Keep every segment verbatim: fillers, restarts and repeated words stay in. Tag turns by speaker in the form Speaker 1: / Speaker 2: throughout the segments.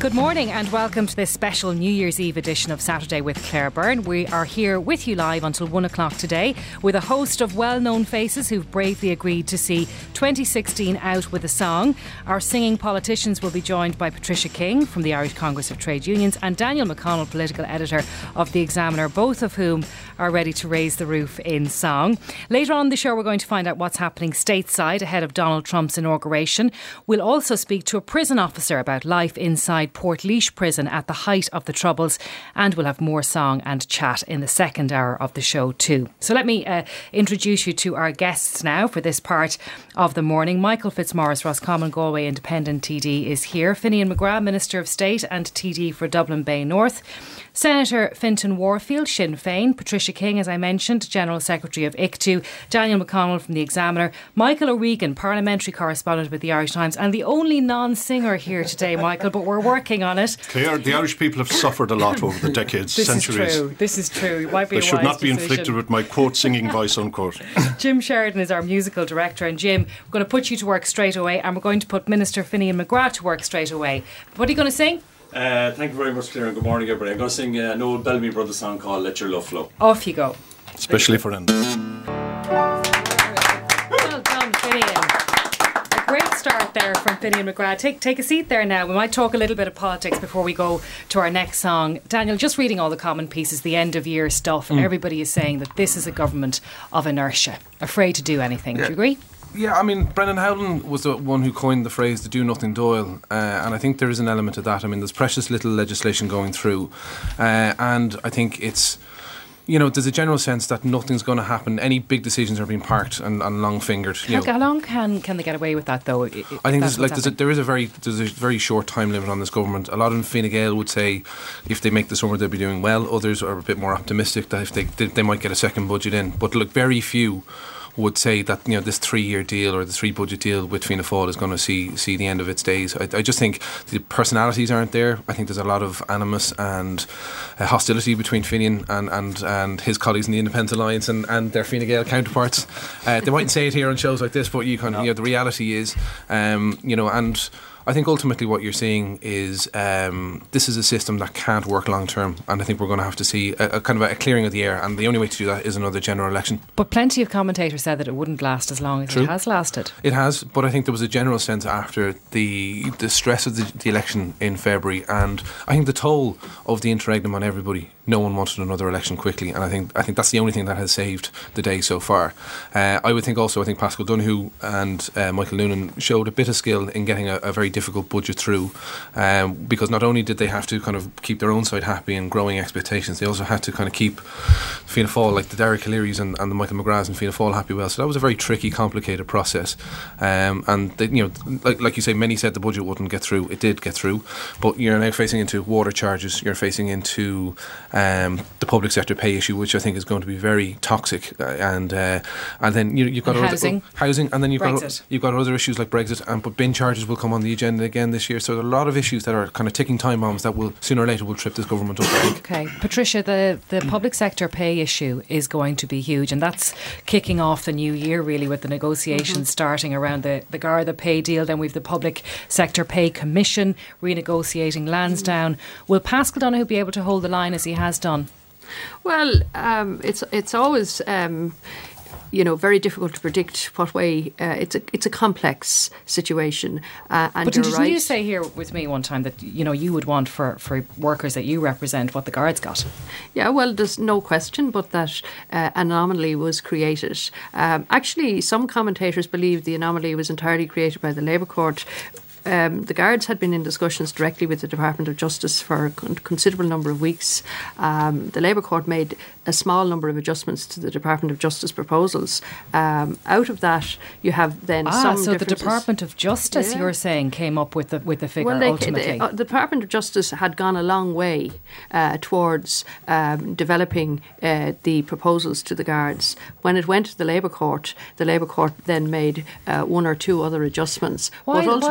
Speaker 1: Good morning and welcome to this special New Year's Eve edition of Saturday with Claire Byrne. We are here with you live until one o'clock today with a host of well-known faces who've bravely agreed to see twenty sixteen out with a song. Our singing politicians will be joined by Patricia King from the Irish Congress of Trade Unions and Daniel McConnell, political editor of The Examiner, both of whom are ready to raise the roof in song. Later on in the show we're going to find out what's happening stateside ahead of Donald Trump's inauguration. We'll also speak to a prison officer about life inside Portlaoise prison at the height of the Troubles, and we'll have more song and chat in the second hour of the show too. So let me uh, introduce you to our guests now for this part of the morning. Michael Fitzmaurice, Roscommon Galway Independent T D, is here. Finian McGrath, Minister of State and T D for Dublin Bay North. Senator Fintan Warfield, Sinn Féin. Patricia King, as I mentioned, General Secretary of I C T U. Daniel McConnell from The Examiner. Michael O'Regan, Parliamentary Correspondent with The Irish Times, and the only non-singer here today, Michael, but we're working on it.
Speaker 2: Claire, the Irish people have suffered a lot over the decades,
Speaker 1: this
Speaker 2: centuries.
Speaker 1: This is true. This is true. It might be
Speaker 2: they
Speaker 1: a
Speaker 2: should
Speaker 1: wise
Speaker 2: not be
Speaker 1: decision.
Speaker 2: inflicted with my quote singing voice, unquote.
Speaker 1: Jim Sheridan is our musical director, and Jim, we're going to put you to work straight away, and we're going to put Minister Finian McGrath to work straight away. What are you going to sing?
Speaker 3: Uh, thank you very much, Claire, and good morning, everybody. I'm going to sing uh, an old Bellamy Brothers song called Let Your Love Flow.
Speaker 1: Off you go.
Speaker 2: Especially for Enda.
Speaker 1: Well done, Finian. A great start there from Finian McGrath. Take, take a seat there now. We might talk a little bit of politics before we go to our next song. Daniel, just reading all the comment pieces, the end of year stuff, and mm. everybody is saying that this is a government of inertia, afraid to do anything.
Speaker 4: Yeah.
Speaker 1: Do you agree?
Speaker 4: Yeah, I mean, Brendan Howlin was the one who coined the phrase the do-nothing Doyle, uh, and I think there is an element of that. I mean, there's precious little legislation going through, uh, and I think it's, you know, there's a general sense that nothing's going to happen. Any big decisions are being parked and, and long-fingered. You
Speaker 1: How, how long can, can they get away with that, though?
Speaker 4: I think there's, like, there's a, there is a very there's a very short time limit on this government. A lot of Fine Gael would say if they make the summer they'll be doing well. Others are a bit more optimistic that if they they, they might get a second budget in. But look, very few would say that, you know, this three-year deal or the three-budget deal with Fianna Fáil is going to see see the end of its days. I, I just think the personalities aren't there. I think there's a lot of animus and uh, hostility between Finian and, and, and his colleagues in the Independent Alliance and, and their Fine Gael counterparts. Uh, they mightn't say it here on shows like this, but you kind of, you know, the reality is, um, you know, and I think ultimately what you're seeing is um, this is a system that can't work long term, and I think we're going to have to see a, a kind of a clearing of the air, and the only way to do that is another general election.
Speaker 1: But plenty of commentators said that it wouldn't last as long as
Speaker 4: True.
Speaker 1: It has lasted.
Speaker 4: It has, but I think there was a general sense after the the stress of the, the election in February, and I think the toll of the interregnum on everybody. No one wanted another election quickly, and I think I think that's the only thing that has saved the day so far. Uh, I would think also, I think Pascal Donoghue and uh, Michael Noonan showed a bit of skill in getting a, a very difficult budget through, um, because not only did they have to kind of keep their own side happy and growing expectations, they also had to kind of keep Fianna Fáil, like the Derek O'Learys and, and the Michael McGraths and Fianna Fáil happy well. So that was a very tricky, complicated process. Um, and they, you know, like, like you say, many said the budget wouldn't get through. It did get through, but you're now facing into water charges. You're facing into Um, the public sector pay issue, which I think is going to be very toxic, uh, and uh, and then you, you've got
Speaker 1: and
Speaker 4: other,
Speaker 1: housing,
Speaker 4: uh, housing, and then you've
Speaker 1: Brexit.
Speaker 4: got you've got other issues like Brexit, and but bin charges will come on the agenda again this year. So there are a lot of issues that are kind of ticking time bombs that will sooner or later will trip this government up. I think.
Speaker 1: Okay, Patricia, the the public sector pay issue is going to be huge, and that's kicking off the new year really with the negotiations mm-hmm. starting around the the Garda pay deal. Then we've the public sector pay commission renegotiating Lansdowne. Mm-hmm. Will Pascal Donoghue be able to hold the line as he has done?
Speaker 5: Well, um, it's it's always um, you know very difficult to predict what way. Uh, it's a it's a complex situation. Uh, and
Speaker 1: but
Speaker 5: you're
Speaker 1: didn't
Speaker 5: right.
Speaker 1: you say here with me one time that you know you would want for, for workers that you represent what the Guards got?
Speaker 5: Yeah, well, there's no question, but that uh, anomaly was created. Um, actually, some commentators believe the anomaly was entirely created by the Labour Court. Um, the Guards had been in discussions directly with the Department of Justice for a con- considerable number of weeks. Um, the Labour Court made a small number of adjustments to the Department of Justice proposals. Um, out of that, you have then
Speaker 1: ah,
Speaker 5: some
Speaker 1: so the
Speaker 5: differences.
Speaker 1: Department of Justice,
Speaker 5: Yeah.
Speaker 1: you're saying, came up with the with the figure
Speaker 5: well, they,
Speaker 1: ultimately.
Speaker 5: The, uh, the Department of Justice had gone a long way uh, towards um, developing uh, the proposals to the Guards. When it went to the Labour Court, the Labour Court then made uh, one or two other adjustments.
Speaker 1: Why,
Speaker 5: but ultimately,
Speaker 1: why then was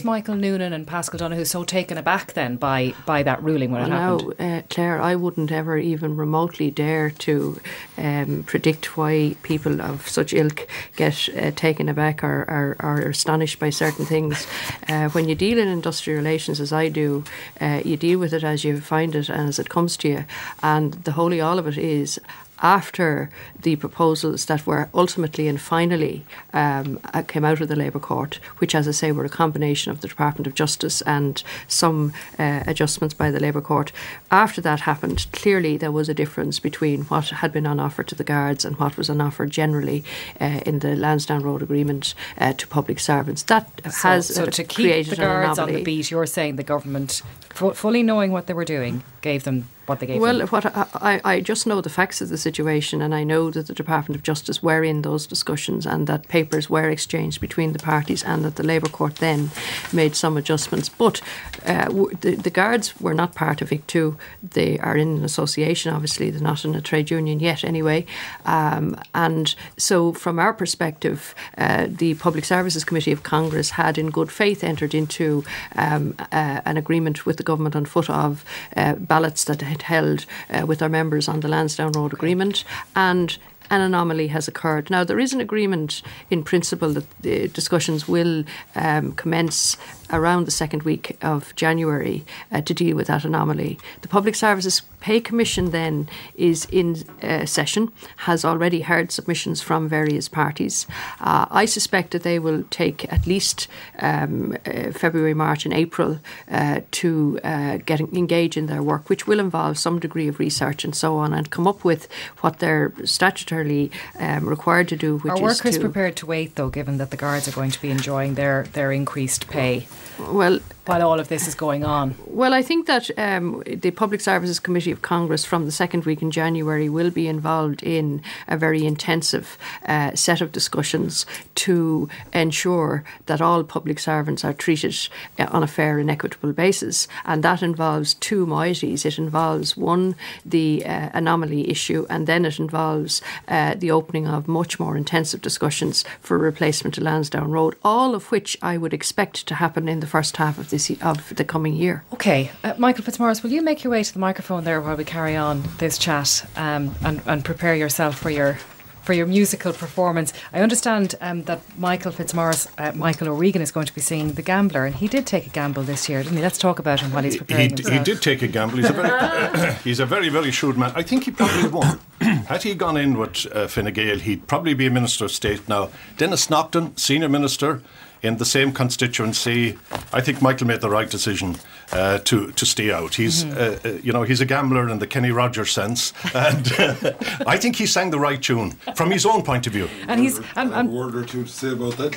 Speaker 1: was Michael Noonan and Pascal Donoghue so taken aback then by, by that ruling when
Speaker 5: well,
Speaker 1: it happened?
Speaker 5: Now, uh, Claire, I wouldn't ever even remotely dare to um, predict why people of such ilk get uh, taken aback or are, are astonished by certain things. Uh, when you deal in industrial relations, as I do, uh, you deal with it as you find it and as it comes to you. And the holy all of it is, after the proposals that were ultimately and finally um, came out of the Labour Court, which, as I say, were a combination of the Department of Justice and some uh, adjustments by the Labour Court, after that happened, clearly there was a difference between what had been on offer to the Guards and what was on offer generally uh, in the Lansdowne Road Agreement uh, to public servants. That
Speaker 1: so,
Speaker 5: has
Speaker 1: so
Speaker 5: uh,
Speaker 1: to keep
Speaker 5: created
Speaker 1: the Guards
Speaker 5: an
Speaker 1: on the beat, you're saying the government, f- fully knowing what they were doing, gave them what they gave
Speaker 5: well,
Speaker 1: them?
Speaker 5: Well, what I, I just know the facts of the situation, and I know that the Department of Justice were in those discussions and that papers were exchanged between the parties and that the Labour Court then made some adjustments. But uh, w- the, the Guards were not part of I C two. They are in an association, obviously. They're not in a trade union yet anyway. Um, and so from our perspective, uh, the Public Services Committee of Congress had in good faith entered into um, uh, an agreement with the government on foot of uh, ballots that had held uh, with our members on the Lansdowne Road Agreement, and an anomaly has occurred. Now, there is an agreement in principle that the discussions will um, commence around the second week of January uh, to deal with that anomaly. The Public Services Pay Commission then is in uh, session, has already heard submissions from various parties. Uh, I suspect that they will take at least um, uh, February, March and April uh, to uh, get engage in their work, which will involve some degree of research and so on, and come up with what they're statutorily um, required to do, which
Speaker 1: Are
Speaker 5: is
Speaker 1: workers
Speaker 5: to
Speaker 1: prepared to wait, though, given that the Guards are going to be enjoying their, their increased pay?
Speaker 5: Well,
Speaker 1: while all of this is going on?
Speaker 5: Well, I think that um, the Public Services Committee of Congress from the second week in January will be involved in a very intensive uh, set of discussions to ensure that all public servants are treated uh, on a fair and equitable basis. And that involves two moieties. It involves, one, the uh, anomaly issue, and then it involves uh, the opening of much more intensive discussions for replacement to Lansdowne Road, all of which I would expect to happen in the first half of this of the coming year.
Speaker 1: Okay, uh, Michael Fitzmaurice, will you make your way to the microphone there while we carry on this chat um, and, and prepare yourself for your for your musical performance? I understand um, that Michael Fitzmaurice, uh, Michael O'Regan, is going to be singing The Gambler, and he did take a gamble this year, didn't he? Let's talk about him while he's preparing
Speaker 2: he,
Speaker 1: himself.
Speaker 2: he did take a gamble. He's a very, he's a very, very shrewd man. I think he probably won. Had he gone in with uh, Fine Gael, he'd probably be a Minister of State now. Dennis Naughton, Senior Minister in the same constituency. I think Michael made the right decision uh, to to stay out. He's, mm-hmm. uh, uh, you know, he's a gambler in the Kenny Rogers sense, and uh, I think he sang the right tune from his own point of view.
Speaker 1: And he's
Speaker 6: um, um, a word or two to say about that.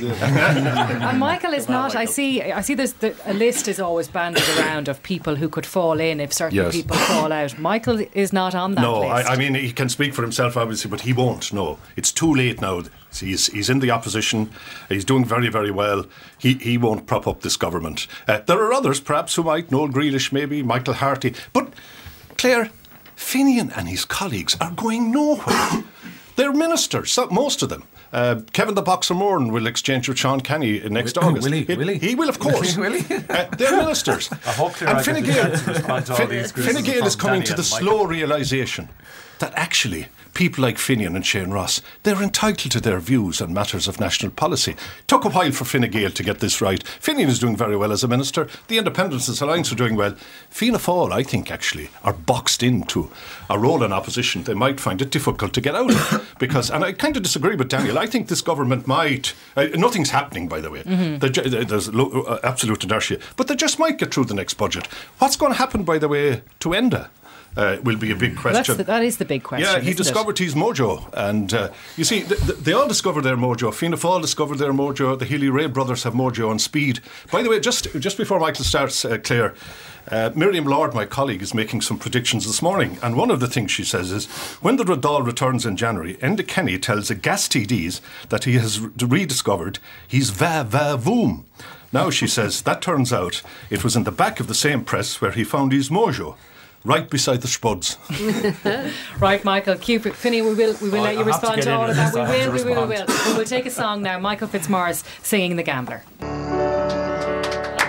Speaker 1: And Michael is not. I see. I see. There's the, a list is always banded around of people who could fall in if certain
Speaker 2: yes.
Speaker 1: people fall out. Michael is not on that
Speaker 2: no,
Speaker 1: list.
Speaker 2: No, I, I mean he can speak for himself, obviously, but he won't. No, it's too late now. He's he's in the opposition. He's doing very, very well. He he won't prop up this government. Uh, there are others, perhaps, who might. Noel Grealish, maybe Michael Harty. But Claire, Finian and his colleagues are going nowhere. They're ministers, so, most of them. Uh, Kevin the Boxer Moran will exchange with Sean Kenny next
Speaker 4: will,
Speaker 2: August.
Speaker 4: Will he?
Speaker 2: It,
Speaker 4: will he?
Speaker 2: He will, of course.
Speaker 4: will he?
Speaker 2: uh, they're ministers.
Speaker 7: I hope Claire
Speaker 2: and Fine Gael,
Speaker 7: Fin-
Speaker 2: Fine Gael is coming to the slow realisation that actually people like Finian and Shane Ross, they're entitled to their views on matters of national policy. It took a while for Fine Gael to get this right. Finian is doing very well as a minister. The Independents Alliance are doing well. Fianna Fáil, I think, actually, are boxed into a role in opposition they might find it difficult to get out of. Because, and I kind of disagree with Daniel, I think this government might, uh, nothing's happening, by the way. Mm-hmm. There's lo- uh, absolute inertia. But they just might get through the next budget. What's going to happen, by the way, to Enda? Uh, will be a big question.
Speaker 1: That's the, that is the big question.
Speaker 2: Yeah, he discovered
Speaker 1: it?
Speaker 2: his mojo, and uh, you see, th- th- they all discovered their mojo. Fianna Fáil discovered their mojo. The Healy-Rae brothers have mojo on speed. By the way, just just before Michael starts, uh, Claire, uh, Miriam Lord, my colleague, is making some predictions this morning, and one of the things she says is, when the Dáil returns in January, Enda Kenny tells the gas T Ds that he has re- rediscovered his va va voom. Now, she says, that turns out it was in the back of the same press where he found his mojo. Right beside the spuds.
Speaker 1: Right, Michael, Cupid, Finney, we will we will
Speaker 7: oh,
Speaker 1: let you
Speaker 7: I
Speaker 1: respond to, to all of that. We will, we will, we will. We will take a song now. Michael Fitzmaurice singing The Gambler.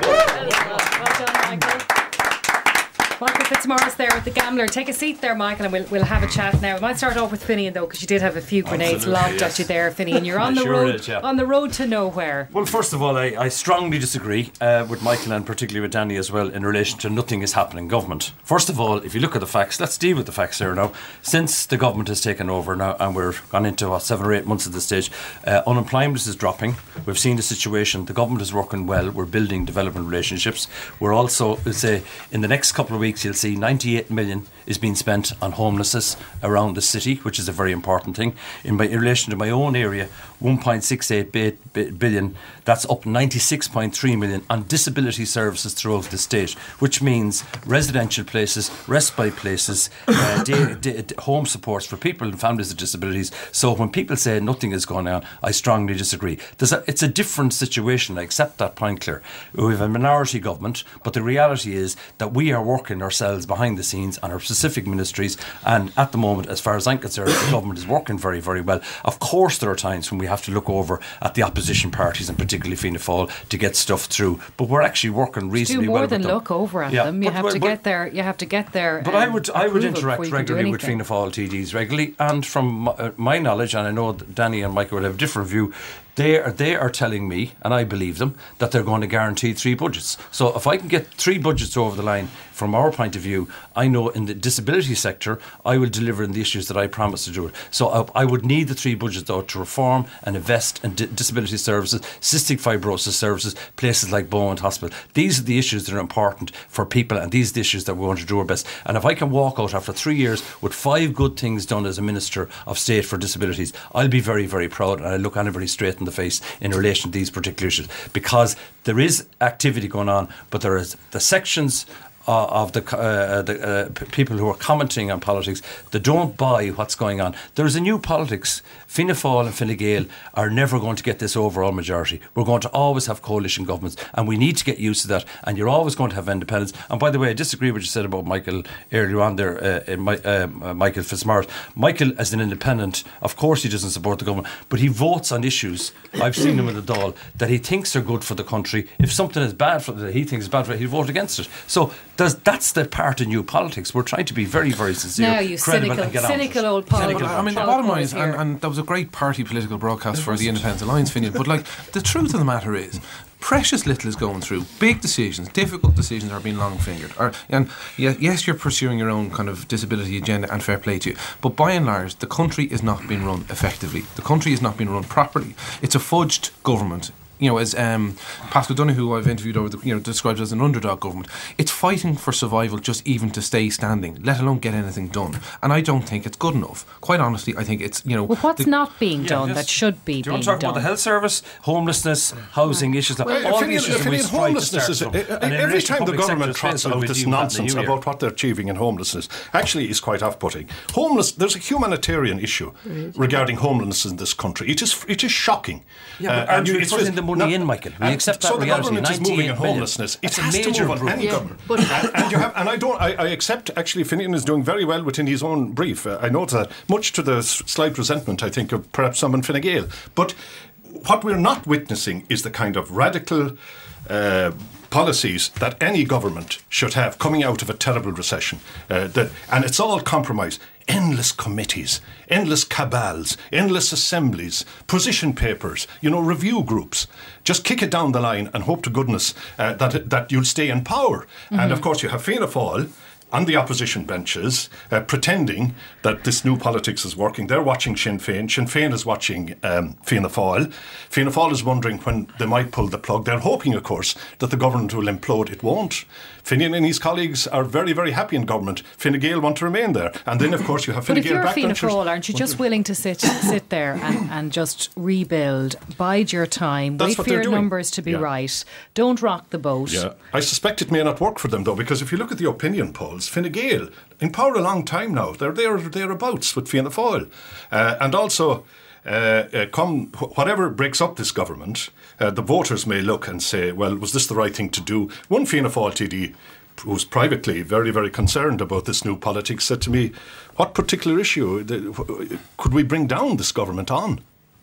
Speaker 1: Fitzmaurice there with the Gambler. Take a seat there, Michael, and we'll, we'll have a chat now. I might start off with Finian though, because you did have a few grenades
Speaker 3: Absolutely,
Speaker 1: lobbed
Speaker 3: yes.
Speaker 1: at you there, Finian. You're on the
Speaker 3: Sure
Speaker 1: road
Speaker 3: is, yeah.
Speaker 1: on the road to nowhere.
Speaker 3: Well, first of all, I, I strongly disagree uh, with Michael and particularly with Danny as well in relation to nothing is happening in government. First of all, if you look at the facts, let's deal with the facts here now. Since the government has taken over now and we're gone into what, seven or eight months at this stage, uh, unemployment is dropping. We've seen the situation. The government is working well. We're building development relationships. We're also, we'll say, in the next couple of weeks, you'll see ninety-eight million is being spent on homelessness around the city, which is a very important thing. In, my, in relation to my own area, one point six eight billion, that's up ninety-six point three million on disability services throughout the state, which means residential places, respite places, uh, day, day, home supports for people and families with disabilities. So when people say nothing is going on, I strongly disagree. There's a, it's a different situation. I accept that point, Claire. We have a minority government, but the reality is that we are working ourselves behind the scenes on our specific ministries, and at the moment, as far as I'm concerned, the government is working very, very well. Of course there are times when we have to look over at the opposition parties, and particularly Fianna Fáil, to get stuff through, but we're actually working reasonably
Speaker 1: Do
Speaker 3: well
Speaker 1: more than
Speaker 3: with them.
Speaker 1: look over at
Speaker 3: Yeah,
Speaker 1: them. You
Speaker 3: but-
Speaker 1: have
Speaker 3: but-
Speaker 1: to
Speaker 3: but-
Speaker 1: get there. You have to get there.
Speaker 3: But
Speaker 1: um,
Speaker 3: I would I would
Speaker 1: approval
Speaker 3: interact
Speaker 1: before you can do
Speaker 3: regularly with
Speaker 1: anything.
Speaker 3: Fianna Fáil T Ds regularly, and from my, uh, my knowledge, and I know that Danny and Michael will have a different view, they are, they are telling me, and I believe them, that they're going to guarantee three budgets. So if I can get three budgets over the line, from our point of view, I know in the disability sector, I will deliver in the issues that I promised to do it. So I, I would need the three budgets, though, to reform and invest in di- disability services, cystic fibrosis services, places like Beaumont Hospital. These are the issues that are important for people, and these are the issues that we want to do our best. And if I can walk out after three years with five good things done as a Minister of State for Disabilities, I'll be very, very proud, and I look anybody straight in the face in relation to these particular issues, because there is activity going on, but there is the sections Uh, of the, uh, the uh, p- people who are commenting on politics, they don't buy what's going on. There's a new politics. Fianna Fáil and Fine Gael are never going to get this overall majority. We're going to always have coalition governments, and we need to get used to that, and you're always going to have independence. And by the way, I disagree with what you said about Michael earlier on there, uh, in my, uh, uh, Michael Fitzmaurice. Michael, as an independent, of course he doesn't support the government, but he votes on issues, I've seen him in the Dáil, that he thinks are good for the country. If something is bad for that he thinks is bad for it, he'll vote against it. So There's, that's the part of new politics. We're trying to be very, very sincere,
Speaker 1: Now, you
Speaker 3: credible,
Speaker 1: cynical,
Speaker 3: and get
Speaker 1: cynical
Speaker 3: on
Speaker 1: old
Speaker 3: with it.
Speaker 1: politics.
Speaker 3: Cynical
Speaker 4: I mean, the
Speaker 1: Paul
Speaker 4: bottom
Speaker 1: Cole
Speaker 4: line
Speaker 1: is
Speaker 4: is, and,
Speaker 1: here.
Speaker 4: and that was a great party political broadcast for the Independent Alliance, Finian, but like, the truth of the matter is, precious little is going through. Big decisions, difficult decisions are being long-fingered. Or, and ye- yes, you're pursuing your own kind of disability agenda, and fair play to you, but by and large, the country is not being run effectively. The country is not being run properly. It's a fudged government. You know, as um, Pascal Donoghue, who I've interviewed over the, you know, described as an underdog government. It's fighting for survival just even to stay standing, let alone get anything done. And I don't think it's good enough. Quite honestly, I think it's, you know...
Speaker 1: Well, what's
Speaker 4: the,
Speaker 1: not being
Speaker 3: Yeah,
Speaker 1: done
Speaker 3: yes.
Speaker 1: that should be
Speaker 3: Do you
Speaker 1: being
Speaker 3: want to talk
Speaker 1: done?
Speaker 3: about the health service, homelessness, housing issues, like
Speaker 2: Well,
Speaker 3: all
Speaker 2: Finian-
Speaker 3: the issues that we
Speaker 2: Finian,
Speaker 3: strive to
Speaker 2: homelessness
Speaker 3: start
Speaker 2: is
Speaker 3: from.
Speaker 2: uh,
Speaker 3: And in
Speaker 2: every
Speaker 3: relation to
Speaker 2: time the
Speaker 3: public
Speaker 2: government
Speaker 3: sector
Speaker 2: trots
Speaker 3: space,
Speaker 2: out
Speaker 3: we'll
Speaker 2: this
Speaker 3: deal with that in the
Speaker 2: nonsense
Speaker 3: new year.
Speaker 2: about what they're achieving in homelessness actually is quite off-putting. Homeless, there's a humanitarian issue regarding homelessness in this country. It is it is shocking.
Speaker 3: Yeah, but
Speaker 2: Uh,
Speaker 3: aren't
Speaker 2: and
Speaker 3: you
Speaker 2: it's
Speaker 3: putting
Speaker 2: just-
Speaker 3: the money
Speaker 2: no,
Speaker 3: in, Michael? We
Speaker 2: and
Speaker 3: accept that
Speaker 2: so the
Speaker 3: reality.
Speaker 2: government is moving in
Speaker 3: ninety-eight million.
Speaker 2: homelessness. It
Speaker 3: It's a
Speaker 2: has
Speaker 3: major
Speaker 2: to move on
Speaker 3: improvement.
Speaker 2: any
Speaker 5: Yeah,
Speaker 2: government.
Speaker 5: but-
Speaker 2: and, and you have, and I don't. I, I accept. Actually, Finian is doing very well within his own brief. Uh, I note that, much to the s- slight resentment, I think, of perhaps some in Fine Gael. But what we're not witnessing is the kind of radical uh, policies that any government should have coming out of a terrible recession. Uh, that, and it's all compromise. Endless committees, endless cabals, endless assemblies, position papers, you know, review groups. Just kick it down the line and hope to goodness uh, that that you'll stay in power. Mm-hmm. And of course, you have Fianna Fáil on the opposition benches, uh, pretending that this new politics is working. They're watching Sinn Féin. Sinn Féin is watching um, Fianna Fáil. Fianna Fáil is wondering when they might pull the plug. They're hoping, of course, that the government will implode. It won't. Finian and his colleagues are very, very happy in government. Fine Gael want to remain there. And then, of course, you have
Speaker 1: But
Speaker 2: Fine
Speaker 1: if
Speaker 2: Gael
Speaker 1: you're Fianna
Speaker 2: backbenchers.
Speaker 1: Fáil, aren't you just willing to sit sit there and, and just rebuild, bide your time,
Speaker 2: That's
Speaker 1: wait
Speaker 2: what
Speaker 1: for your
Speaker 2: they're doing.
Speaker 1: numbers to be
Speaker 2: Yeah.
Speaker 1: right, don't rock the boat?
Speaker 2: Yeah, I suspect it may not work for them though, because if you look at the opinion polls, Fine Gael in power a long time now. They're there, thereabouts with Fianna Fáil, uh, and also. Uh, uh, come wh- whatever breaks up this government, uh, the voters may look and say, well, was this the right thing to do? One Fianna Fáil T D who's privately very, very concerned about this new politics said to me, what particular issue the, wh- could we bring down this government on?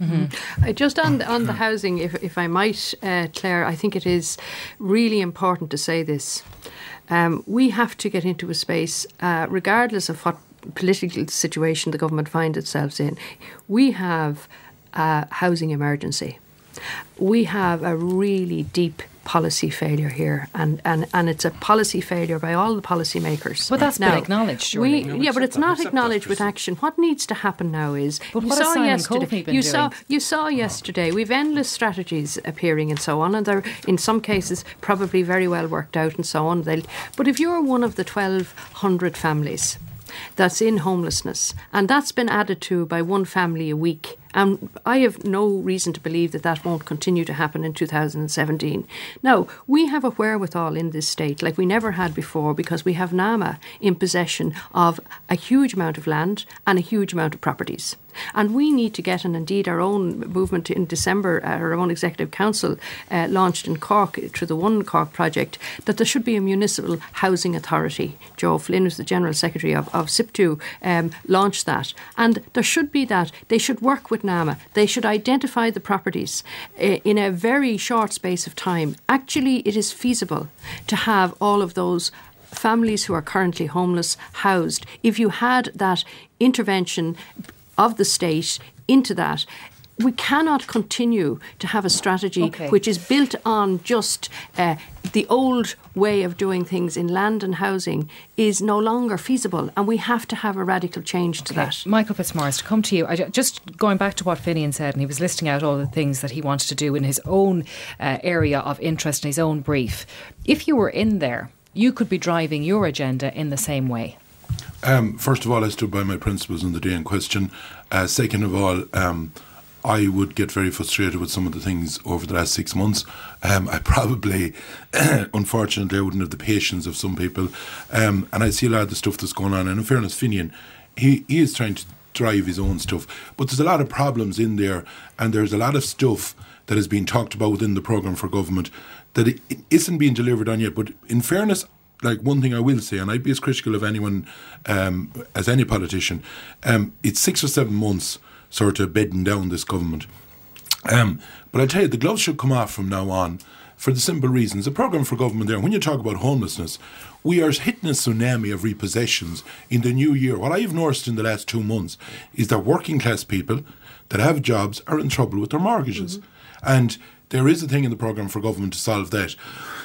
Speaker 5: Mm-hmm. Uh, just on the, on the housing, if, if I might, uh, Claire, I think it is really important to say this. Um, we have to get into a space, uh, regardless of what political situation the government finds itself in. We have a housing emergency. We have a really deep policy failure here, and, and, and it's a policy failure by all the policymakers.
Speaker 1: But that's
Speaker 5: now,
Speaker 1: been acknowledged, surely.
Speaker 5: We,
Speaker 3: No,
Speaker 5: yeah, but it's
Speaker 3: that,
Speaker 5: not acknowledged with action. What needs to happen now is
Speaker 1: But
Speaker 5: you
Speaker 1: what has
Speaker 5: saw
Speaker 1: Simon
Speaker 5: yesterday.
Speaker 1: Coveney been
Speaker 5: you
Speaker 1: doing?
Speaker 5: saw you saw yesterday. We've endless strategies appearing and so on, and they're in some cases probably very well worked out and so on. They'll, but if you're one of the twelve hundred families that's in homelessness, and that's been added to by one family a week, and I have no reason to believe that that won't continue to happen in two thousand seventeen. Now, we have a wherewithal in this state like we never had before, because we have NAMA in possession of a huge amount of land and a huge amount of properties. And we need to get, and indeed our own movement in December, our own Executive Council uh, launched in Cork through the One Cork project, that there should be a municipal housing authority. Joe Flynn, who's the General Secretary of, of SIPTU, um, launched that. And there should be that. They should work with NAMA. They should identify the properties uh, in a very short space of time. Actually, it is feasible to have all of those families who are currently homeless housed. If you had that intervention of the state into that, we cannot continue to have a strategy
Speaker 1: okay.
Speaker 5: which is built on just uh, the old way of doing things in land and housing is no longer feasible, and we have to have a radical change to
Speaker 1: Okay.
Speaker 5: that.
Speaker 1: Michael Fitzmaurice, to come to you, I ju- just going back to what Finian said, and he was listing out all the things that he wanted to do in his own uh, area of interest, in his own brief. If you were in there, you could be driving your agenda in the same way.
Speaker 6: Um, first of all, I stood by my principles on the day in question. Uh, second of all, um, I would get very frustrated with some of the things over the last six months. Um, I probably, unfortunately, I wouldn't have the patience of some people. Um, and I see a lot of the stuff that's going on. And in fairness, Finian, he, he is trying to drive his own stuff. But there's a lot of problems in there, and there's a lot of stuff that is being talked about within the programme for government that it, it isn't being delivered on yet. But in fairness, like one thing I will say, and I'd be as critical of anyone um, as any politician, um, it's six or seven months sort of bedding down this government. Um, but I tell you, the gloves should come off from now on for the simple reasons. The programme for government there, when you talk about homelessness, we are hitting a tsunami of repossessions in the new year. What I've noticed in the last two months is that working class people that have jobs are in trouble with their mortgages. Mm-hmm. And there is a thing in the programme for government to solve that.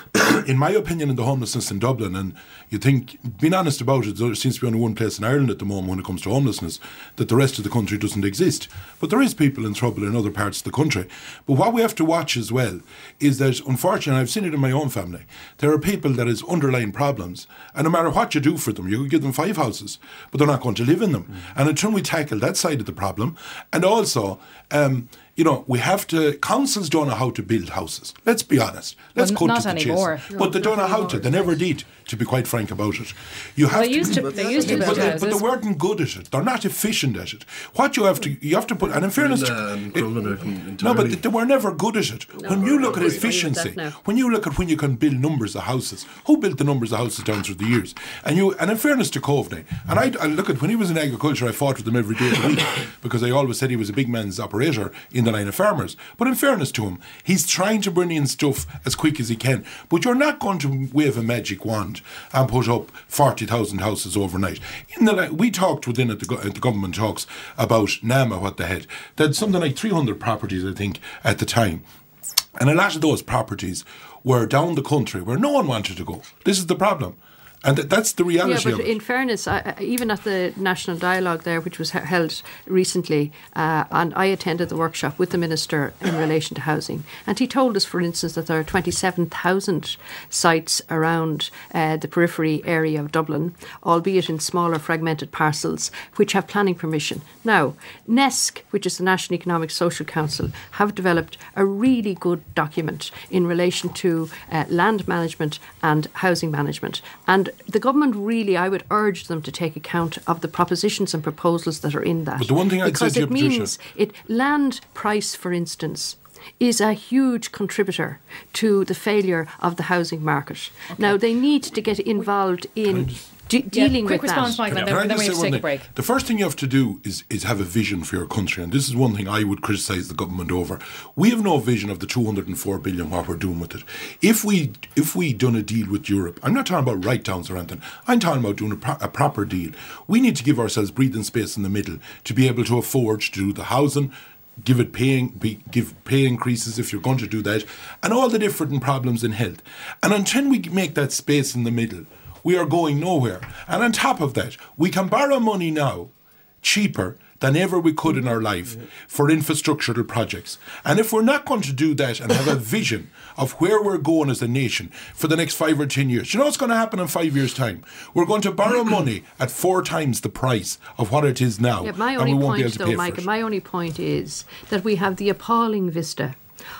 Speaker 6: In my opinion, in the homelessness in Dublin, and you think, being honest about it, there seems to be only one place in Ireland at the moment when it comes to homelessness, that the rest of the country doesn't exist. But there is people in trouble in other parts of the country. But what we have to watch as well is that, unfortunately, I've seen it in my own family, there are people that has underlying problems, and no matter what you do for them, you could give them five houses, but they're not going to live in them. Mm. And until we tackle that side of the problem, and also, um, you know, we have to, councils don't know how to build houses. Let's be honest. Let's
Speaker 1: well,
Speaker 6: cut
Speaker 1: not
Speaker 6: to the
Speaker 1: anymore.
Speaker 6: chase. But they don't know how to. They never did, to be quite frank about it. You have
Speaker 1: well, they
Speaker 6: to,
Speaker 1: used to, they used to
Speaker 6: but,
Speaker 1: build
Speaker 6: they,
Speaker 1: houses.
Speaker 6: but they weren't good at it. They're not efficient at it. What you have to, you have to put, and in fairness,
Speaker 7: um,
Speaker 6: it, no, but they were never good at it.
Speaker 5: No,
Speaker 6: when you look
Speaker 5: no,
Speaker 6: at
Speaker 5: no,
Speaker 6: efficiency,
Speaker 5: no.
Speaker 6: when you look at when you can build numbers of houses, who built the numbers of houses down through the years? And you, and in fairness to Coveney, and I, I look at when he was in agriculture, I fought with him every day of the week because I always said he was a big man's operator in the line of farmers. But in fairness to him, he's trying to bring in stuff as quick as he can. But you're not going to wave a magic wand and put up forty thousand houses overnight. In the, we talked within at the, at the government talks about NAMA, what they had. They had something like three hundred properties, I think, at the time. And a lot of those properties were down the country where no one wanted to go. This is the problem. And th- that's the reality
Speaker 5: yeah, but
Speaker 6: of it.
Speaker 5: in fairness, I, I, even at the National Dialogue there, which was he- held recently, uh, and I attended the workshop with the Minister in relation to housing, and he told us, for instance, that there are twenty-seven thousand sites around uh, the periphery area of Dublin, albeit in smaller fragmented parcels, which have planning permission. Now, N E S C, which is the National Economic Social Council, have developed a really good document in relation to uh, land management and housing management. And the government really, I would urge them to take account of the propositions and proposals that are in that.
Speaker 6: But the one thing I'd
Speaker 5: because
Speaker 6: say to
Speaker 5: it
Speaker 6: you,
Speaker 5: means
Speaker 6: Patricia,
Speaker 5: it land price, for instance, is a huge contributor to the failure of the housing market. Okay. Now, they need to get involved in de- dealing
Speaker 1: quick
Speaker 5: with
Speaker 1: response,
Speaker 5: that.
Speaker 1: Michael, and
Speaker 6: Can I
Speaker 1: then, then we
Speaker 6: just
Speaker 1: have
Speaker 6: say
Speaker 1: to take
Speaker 6: one
Speaker 1: a
Speaker 6: thing?
Speaker 1: break.
Speaker 6: The first thing you have to do is, is have a vision for your country, and this is one thing I would criticise the government over. We have no vision of the two hundred four billion, what we're doing with it. If we if we done a deal with Europe, I'm not talking about write-downs or anything, I'm talking about doing a, pro- a proper deal. We need to give ourselves breathing space in the middle to be able to afford to do the housing, give it paying, be, give pay increases if you're going to do that, and all the different problems in health. And until we make that space in the middle, we are going nowhere. And on top of that, we can borrow money now cheaper than ever we could in our life for infrastructural projects. And if we're not going to do that and have a vision of where we're going as a nation for the next five or ten years, do you know what's going to happen in five years' time? We're going to borrow money at four times the price of what it is now.
Speaker 5: Yeah, my
Speaker 6: and
Speaker 5: only
Speaker 6: we won't be
Speaker 5: point,
Speaker 6: able to
Speaker 5: though,
Speaker 6: pay for
Speaker 5: Michael,
Speaker 6: it.
Speaker 5: my only point is that we have the appalling vista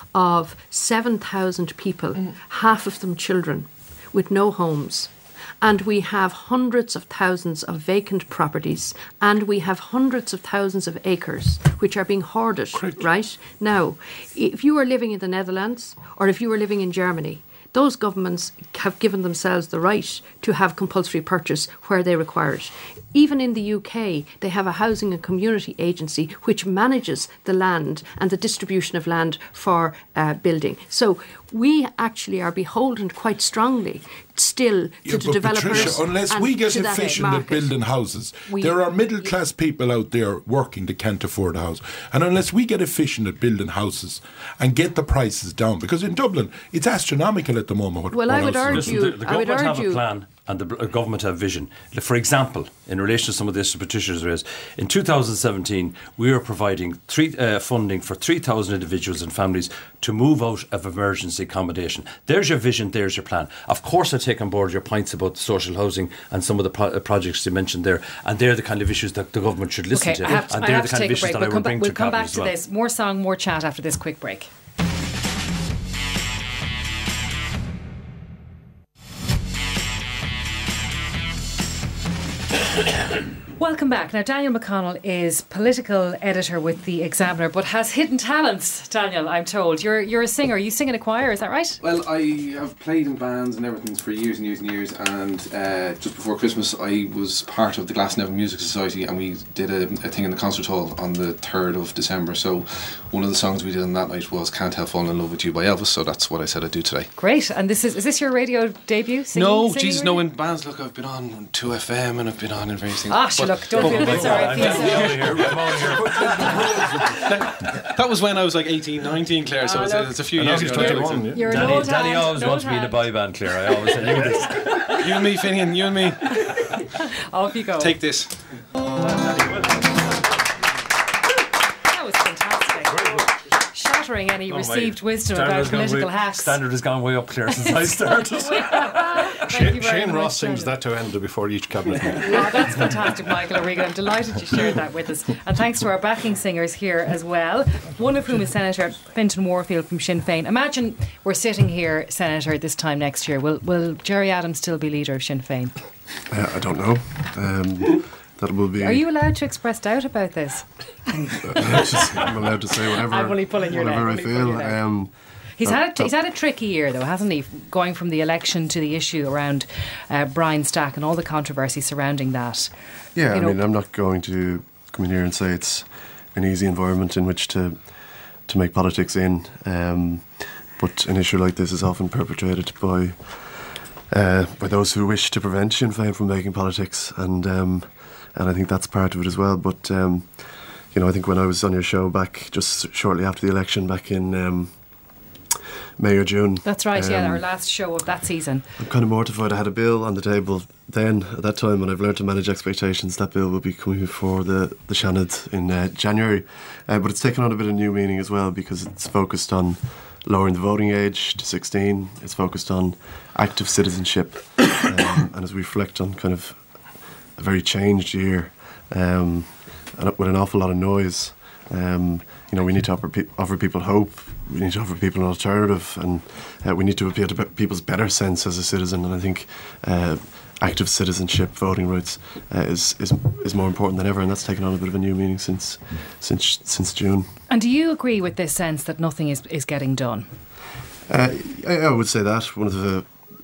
Speaker 5: of seven thousand people, half of them children, with no homes. And we have hundreds of thousands of vacant properties, and we have hundreds of thousands of acres which are being hoarded.
Speaker 6: Correct.
Speaker 5: Right now, if you are living in the Netherlands or if you are living in Germany, those governments have given themselves the right to have compulsory purchase where they require it. Even in the U K, they have a housing and community agency which manages the land and the distribution of land for uh, building. So we actually are beholden quite strongly still to
Speaker 6: Yeah,
Speaker 5: the
Speaker 6: but
Speaker 5: developers.
Speaker 6: Patricia, unless
Speaker 5: and
Speaker 6: we get
Speaker 5: to that
Speaker 6: efficient at
Speaker 5: market.
Speaker 6: building houses,
Speaker 5: We-
Speaker 6: there are middle class people out there working that can't afford a house. And unless we get efficient at building houses and get the prices down, because in Dublin it's astronomical at the moment. What,
Speaker 5: Well,
Speaker 6: what
Speaker 5: I would
Speaker 6: houses are.
Speaker 5: argue-
Speaker 3: Listen, the, the
Speaker 5: I would
Speaker 3: government have
Speaker 5: argue-
Speaker 3: a plan and the uh, government have vision. For example, in relation to some of this petitioners raised, in two thousand seventeen, we were providing three, uh, funding for three thousand individuals and families to move out of emergency accommodation. There's your vision, there's your plan. Of course, I take on board your points about social housing and some of the pro- uh, projects you mentioned there, and they're the kind of issues that the government should listen
Speaker 1: Okay,
Speaker 3: to.
Speaker 1: I have to,
Speaker 3: and
Speaker 1: I
Speaker 3: they're
Speaker 1: have
Speaker 3: the
Speaker 1: to
Speaker 3: kind of
Speaker 1: take a
Speaker 3: issues
Speaker 1: break.
Speaker 3: that
Speaker 1: We'll
Speaker 3: I
Speaker 1: come,
Speaker 3: will
Speaker 1: back,
Speaker 3: bring
Speaker 1: we'll
Speaker 3: to
Speaker 1: come back
Speaker 3: cabinet as
Speaker 1: to
Speaker 3: well.
Speaker 1: this. More song, more chat after this quick break. Welcome back. Now, Daniel McConnell is political editor with The Examiner, but has hidden talents, Daniel, I'm told. You're you're a singer. You sing in a choir, is that right?
Speaker 4: Well, I have played in bands and everything for years and years and years, and uh, just before Christmas I was part of the Glasnevin Music Society, and we did a, a thing in the concert hall on the third of December. So one of the songs we did on that night was Can't Help Falling in Love With You by Elvis, so that's what I said I'd do today.
Speaker 1: Great. And this is is this your radio debut? Singing,
Speaker 4: No,
Speaker 1: singing
Speaker 4: Jesus,
Speaker 1: radio?
Speaker 4: no, in bands, look, I've been on two F M and I've been on in various things.
Speaker 1: Ah, sure,
Speaker 4: But-
Speaker 1: look, don't feel a bit sorry.
Speaker 3: I'm
Speaker 1: Feel
Speaker 3: out
Speaker 1: sorry.
Speaker 3: of here. I'm out of here.
Speaker 4: That was when I was like eighteen, nineteen, Claire, so
Speaker 1: Ah,
Speaker 4: it's,
Speaker 1: look.
Speaker 4: it's a few
Speaker 2: And now
Speaker 4: years
Speaker 2: he's
Speaker 4: ago.
Speaker 2: twenty-one, yeah.
Speaker 1: You're an
Speaker 3: Danny,
Speaker 1: old
Speaker 3: Danny
Speaker 1: hand,
Speaker 3: always
Speaker 1: an
Speaker 3: wants
Speaker 1: old
Speaker 3: to be in a
Speaker 1: hand.
Speaker 3: boy band, Claire. I always tell you this.
Speaker 4: You and me, Finian, you and me.
Speaker 1: Off you go.
Speaker 4: Take this.
Speaker 1: That was fantastic. Shattering any
Speaker 3: Oh, my
Speaker 1: received wisdom
Speaker 3: standard
Speaker 1: about
Speaker 3: has gone
Speaker 1: political
Speaker 3: way-
Speaker 1: hacks.
Speaker 3: Standard has gone way up, Claire, since I started.
Speaker 1: Thank you very
Speaker 2: Shane
Speaker 1: much,
Speaker 2: Ross sings
Speaker 1: Daniel.
Speaker 2: that to end before each cabinet meeting.
Speaker 1: Oh, that's fantastic, Michael O'Regan. I'm delighted you shared that with us. And thanks to our backing singers here as well, one of whom is Senator Fintan Warfield from Sinn Féin. Imagine we're sitting here, Senator, this time next year. Will, will Jerry Adams still be leader of Sinn Féin?
Speaker 7: Uh, I don't know. Um, that will be.
Speaker 1: Are you allowed to express doubt about this?
Speaker 7: I'm allowed to say whatever.
Speaker 1: I'm only pulling your leg,
Speaker 7: whatever I
Speaker 1: only pulling
Speaker 7: feel.
Speaker 1: your leg.
Speaker 7: Um,
Speaker 1: He's
Speaker 7: that-
Speaker 1: had a, he's
Speaker 7: that-
Speaker 1: had a tricky year, though, hasn't he? Going from the election to the issue around uh, Brian Stack and all the controversy surrounding that.
Speaker 7: yeah,
Speaker 1: you
Speaker 7: I
Speaker 1: know-
Speaker 7: mean, I'm not going to come in here and say it's an easy environment in which to to make politics in. Um, but an issue like this is often perpetrated by uh, by those who wish to prevent Sinn Féin from making politics, and um, and I think that's part of it as well. But um, you know, I think when I was on your show back just shortly after the election, back in um, May or June.
Speaker 1: That's right, yeah,
Speaker 7: um,
Speaker 1: our last show of that season.
Speaker 7: I'm kind of mortified. I had a bill on the table then, at that time, and I've learned to manage expectations. That bill will be coming before the, the Seanad in uh, January. Uh, but it's taken on a bit of new meaning as well, because it's focused on lowering the voting age to sixteen. It's focused on active citizenship. um, and as we reflect on kind of a very changed year, um, and with an awful lot of noise, um, you know, we need to offer, pe- offer people hope. We need to offer people an alternative, and uh, we need to appeal to pe- people's better sense as a citizen. And I think uh, active citizenship, voting rights, uh, is, is is more important than ever, and that's taken on a bit of a new meaning since since since June.
Speaker 1: And do you agree with this sense that nothing is, is getting done?
Speaker 7: Uh, I, I would say that one of the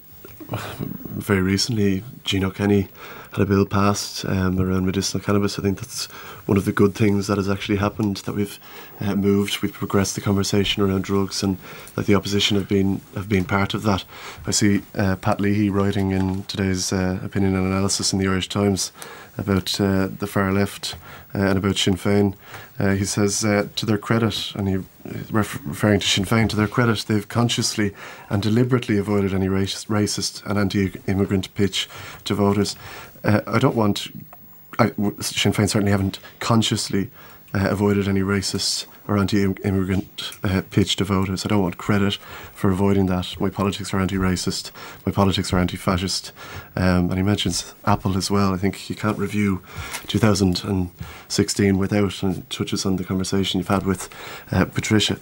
Speaker 7: very recently, Gino Kenny had a bill passed um, around medicinal cannabis. I think that's one of the good things that has actually happened, that we've uh, moved, we've progressed the conversation around drugs, and that the opposition have been have been part of that. I see uh, Pat Leahy writing in today's uh, opinion and analysis in the Irish Times about uh, the far left uh, and about Sinn Féin. Uh, he says, uh, to their credit, and he ref- referring to Sinn Féin, to their credit, they've consciously and deliberately avoided any racist, racist and anti-immigrant pitch to voters. Uh, I don't want, I, Sinn Féin certainly haven't consciously uh, avoided any racist or anti-immigrant uh, pitch to voters. I don't want credit for avoiding that. My politics are anti-racist, my politics are anti-fascist. Um, and he mentions Apple as well. I think you can't review two thousand sixteen without, and it touches on the conversation you've had with uh, Patricia,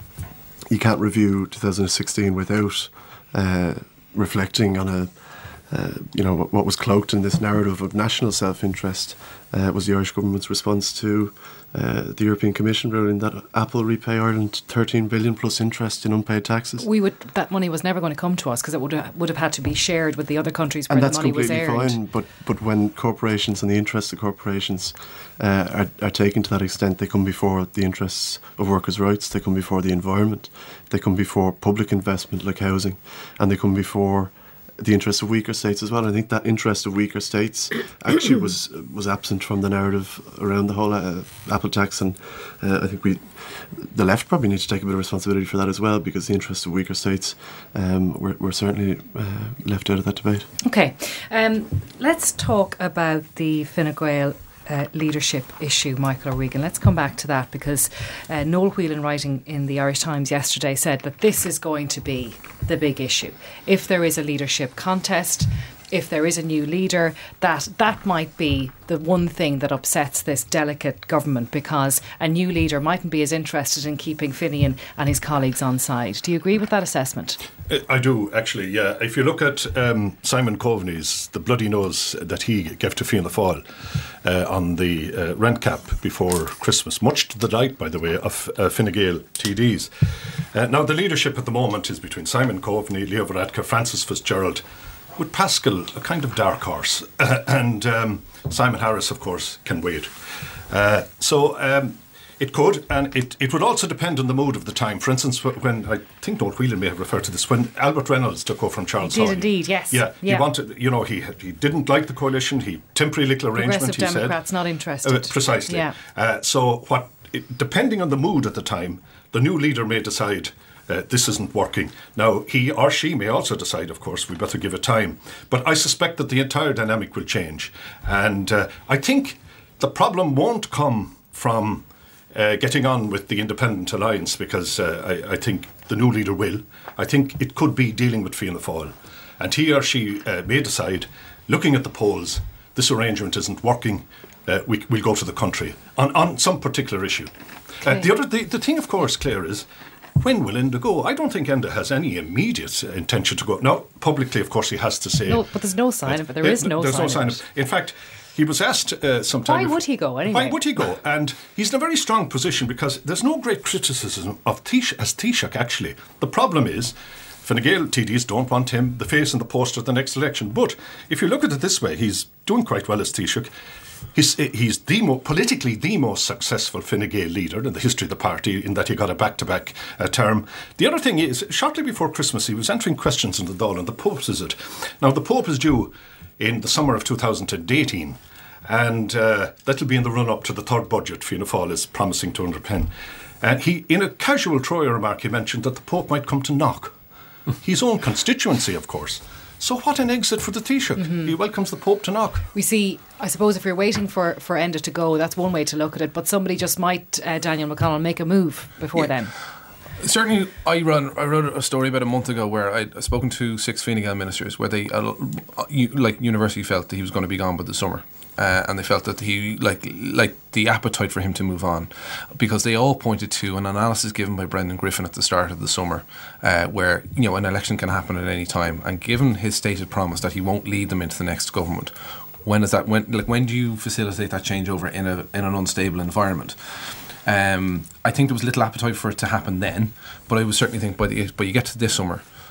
Speaker 7: you can't review two thousand sixteen without uh, reflecting on a Uh, you know, what, what was cloaked in this narrative of national self-interest uh, was the Irish government's response to uh, the European Commission ruling that Apple repay Ireland thirteen billion plus interest in unpaid taxes.
Speaker 1: We would that money was never going to come to us because it would have, would have had to be shared with the other countries where
Speaker 7: and that's
Speaker 1: the money was
Speaker 7: completely
Speaker 1: earned.
Speaker 7: fine. But but when corporations and the interests of corporations uh, are, are taken to that extent, they come before the interests of workers' rights. They come before the environment. They come before public investment like housing, and they come before the interest of weaker states as well. I think that interest of weaker states actually was was absent from the narrative around the whole uh, Apple tax, and uh, I think we, the left, probably need to take a bit of responsibility for that as well, because the interests of weaker states um, were, were certainly uh, left out of that debate.
Speaker 1: Okay, um, let's talk about the Fine Gael Uh, leadership issue, Michael O'Regan. Let's come back to that, because uh, Noel Whelan, writing in the Irish Times yesterday, said that this is going to be the big issue. If there is a leadership contest, if there is a new leader, that that might be the one thing that upsets this delicate government, because a new leader mightn't be as interested in keeping Finian and his colleagues on side. Do you agree with that assessment?
Speaker 2: I do, actually, yeah. If you look at um, Simon Coveney's, the bloody nose that he gave to Fianna Fáil uh, on the uh, rent cap before Christmas, much to the delight, by the way, of uh, Fine Gael T Ds. Uh, now, the leadership at the moment is between Simon Coveney, Leo Varadkar, Francis Fitzgerald, with Pascal, a kind of dark horse, uh, and um, Simon Harris, of course, can wait. Uh, so um, it could, and it, it would also depend on the mood of the time. For instance, when, I think Noel Whelan may have referred to this, when Albert Reynolds took over from Charles
Speaker 1: He did
Speaker 2: Hawley.
Speaker 1: indeed, yes.
Speaker 2: Yeah,
Speaker 1: yeah,
Speaker 2: he wanted, you know, he he didn't like the coalition, he temporary little arrangement, he
Speaker 1: Progressive
Speaker 2: said.
Speaker 1: Democrats not interested.
Speaker 2: Uh, precisely.
Speaker 1: Yeah.
Speaker 2: Uh, so what, it, depending on the mood at the time, the new leader may decide Uh, this isn't working. Now, he or she may also decide, of course, we better give it time. But I suspect that the entire dynamic will change. And uh, I think the problem won't come from uh, getting on with the Independent Alliance, because uh, I, I think the new leader will. I think it could be dealing with Fianna Fáil. And he or she uh, may decide, looking at the polls, this arrangement isn't working, uh, we, we'll go to the country on, on some particular issue.
Speaker 1: Okay.
Speaker 2: Uh, the, other, the, the thing, of course, Claire, is when will Enda go? I don't think Enda has any immediate uh, intention to go. Now, publicly, of course, he has to say...
Speaker 1: No, but there's no sign of it. There
Speaker 2: uh,
Speaker 1: is no
Speaker 2: there's
Speaker 1: sign,
Speaker 2: no sign
Speaker 1: of
Speaker 2: of
Speaker 1: it.
Speaker 2: it. In fact, he was asked uh, sometime...
Speaker 1: Why
Speaker 2: if,
Speaker 1: would he go, anyway?
Speaker 2: Why would he go? And he's in a very strong position, because there's no great criticism of Taoiseach, as Taoiseach, actually. The problem is, Fine Gael T Ds don't want him, the face and the poster at the next election. But if you look at it this way, he's doing quite well as Taoiseach. He's, he's the mo- politically the most successful Fine Gael leader in the history of the party, in that he got a back-to-back uh, term. The other thing is, shortly before Christmas, he was entering questions in the Dáil on the Pope's visit. Now, the Pope is due in the summer of two thousand eighteen, and uh, that'll be in the run-up to the third budget Fianna Fáil is promising to underpin. And he, in a casual Troyer remark, he mentioned that the Pope might come to knock. His own constituency, of course. So what an exit for the Taoiseach. Mm-hmm. He welcomes the Pope to knock.
Speaker 1: We see, I suppose, if you're waiting for, for Enda to go, that's one way to look at it, but somebody just might, uh, Daniel McConnell, make a move before yeah. then.
Speaker 4: Certainly, I run. I wrote a story about a month ago where I'd spoken to six Fine Gael ministers, where they, uh, like, university felt that he was going to be gone by the summer. Uh, and they felt that he, like, like the appetite for him to move on, because they all pointed to an analysis given by Brendan Griffin at the start of the summer, uh, where, you know, an election can happen at any time, and given his stated promise that he won't lead them into the next government, when is that? When, like, when do you facilitate that changeover in a in an unstable environment? Um, I think there was little appetite for it to happen then, but I would certainly think by the but you get to this summer,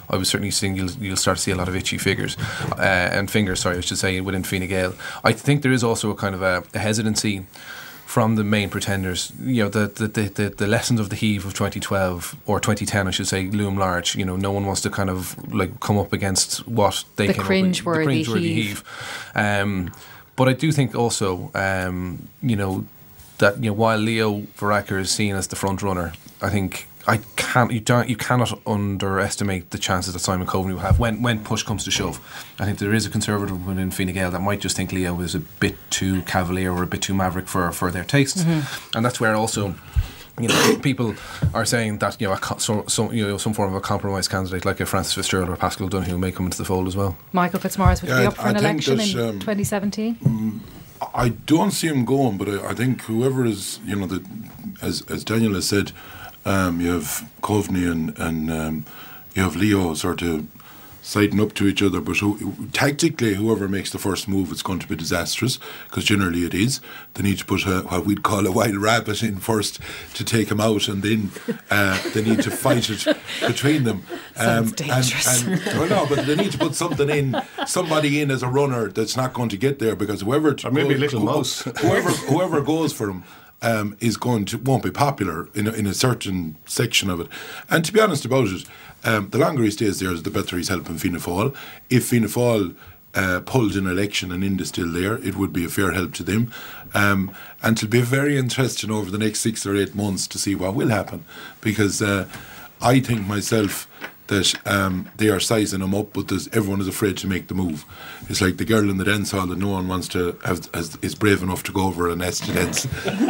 Speaker 4: I was certainly seeing you'll, you'll start to see a lot of itchy figures uh, and fingers, sorry, I should say, within Fine Gael. I think there is also a kind of a, a hesitancy from the main pretenders. You know, the the, the, the the lessons of the heave of twenty twelve or twenty ten, I should say, loom large. You know, no one wants to kind of like come up against what they
Speaker 1: the
Speaker 4: came
Speaker 1: cringe-worthy
Speaker 4: up with, the cringe-worthy
Speaker 1: heave.
Speaker 4: heave. Um, but I do think also, um, you know, that you know while Leo Varadkar is seen as the front runner, I think I can't you don't you cannot underestimate the chances that Simon Coveney will have when when push comes to shove. I think there is a conservative within Fine Gael that might just think Leo is a bit too cavalier or a bit too maverick for for their tastes, mm-hmm. and that's where also, you know, people are saying that, you know, a co- so, so, you know, some form of a compromise candidate like a Francis Fitzgerald or Pascal Donoghue may come into the fold as well.
Speaker 1: Michael Fitzmaurice, would
Speaker 6: Yeah,
Speaker 1: be up for
Speaker 6: I
Speaker 1: an
Speaker 6: think
Speaker 1: election
Speaker 6: that,
Speaker 1: in
Speaker 6: um,
Speaker 1: twenty seventeen?
Speaker 6: Mm, I don't see him going, but I, I think whoever is, you know, the, as as Daniel has said, um, you have Coveney and, and um, you have Leo sort of siding up to each other, but who, tactically, whoever makes the first move, it's going to be disastrous, because generally it is. They need to put a, what we'd call a wild rabbit in first to take him out, and then uh, they need to fight it between them.
Speaker 1: Sounds dangerous.
Speaker 6: And, and, well, no, but they need to put something in, somebody in as a runner that's not going to get there, because whoever
Speaker 2: Or maybe Little Mouse.
Speaker 6: whoever whoever goes for him. Um, is going to won't be popular in a, in a certain section of it, and to be honest about it, um, the longer he stays there, the better he's helping Fianna Fáil. If Fianna Fáil uh, pulled an election and Inda still there, it would be a fair help to them, um, and it'll be very interesting over the next six or eight months to see what will happen, because uh, I think myself that um, they are sizing him up, but everyone is afraid to make the move. It's like the girl in the dance hall that no one wants to have, has, is brave enough to go over and ask to dance.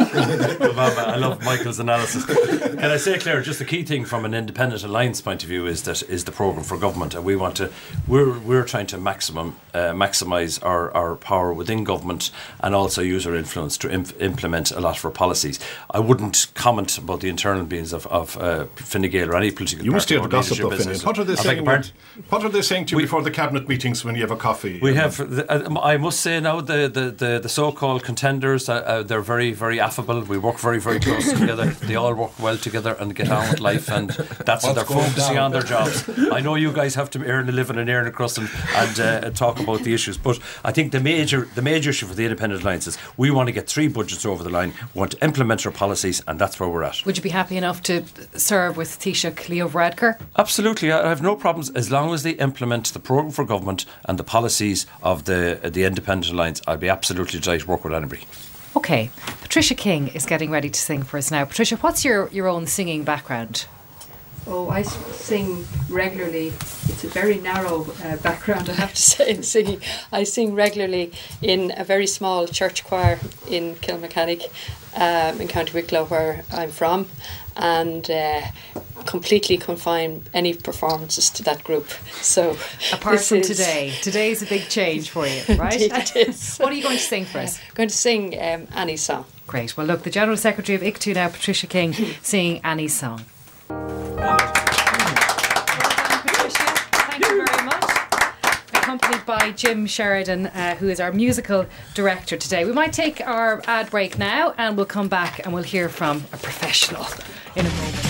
Speaker 3: I love Michael's analysis. Can I say, Claire, just the key thing from an independent alliance point of view is that is the programme for government, and we want to we're we're trying to maximum uh, maximise our, our power within government and also use our influence to imp- implement a lot of our policies. I wouldn't comment about the internal beings of, of uh, Fine Gael or any political
Speaker 2: You must
Speaker 3: party
Speaker 2: hear
Speaker 3: or
Speaker 2: the gossip,
Speaker 3: leadership
Speaker 2: though,
Speaker 3: business.
Speaker 2: Finian. What are they
Speaker 3: I beg
Speaker 2: saying?
Speaker 3: your pardon?
Speaker 2: What are they saying to you
Speaker 3: We-
Speaker 2: before the cabinet meetings when you have a coffee?
Speaker 3: We have, the, uh, I must say now, the, the, the, the so-called contenders, uh, uh, they're very, very affable. We work very, very close together. They all work well together and get on with life, and that's what they're focusing on their jobs. I know you guys have to earn a living and earn a crust and, and uh, talk about the issues, but I think the major the major issue for the Independent Alliance is we want to get three budgets over the line, we want to implement our policies, and that's where we're at.
Speaker 1: Would you be happy enough to serve with Taoiseach Leo Varadkar?
Speaker 3: Absolutely, I have no problems as long as they implement the programme for government and the policies of the uh, the Independent Alliance. I'll be absolutely delighted to work with anybody.
Speaker 1: Okay, Patricia King is getting ready to sing for us now. Patricia, what's your, your own singing background?
Speaker 5: Oh, I s- sing regularly. It's a very narrow uh, background, I have to say, in singing. I sing regularly in a very small church choir in Kilmechanic, um, in County Wicklow, where I'm from, and uh, completely confine any performances to that group. So,
Speaker 1: Apart
Speaker 5: this
Speaker 1: from
Speaker 5: is-
Speaker 1: today, today's a big change for you, right?
Speaker 5: Indeed it is.
Speaker 1: What are you going to sing for us?
Speaker 5: I'm going to sing um, Annie's song.
Speaker 1: Great. Well, look, the General Secretary of I C T U now, Patricia King, singing Annie's song. Well done, Patricia. Thank you very much. Accompanied by Jim Sheridan, uh, who is our musical director today. We might take our ad break now, and we'll come back and we'll hear from a professional in a moment.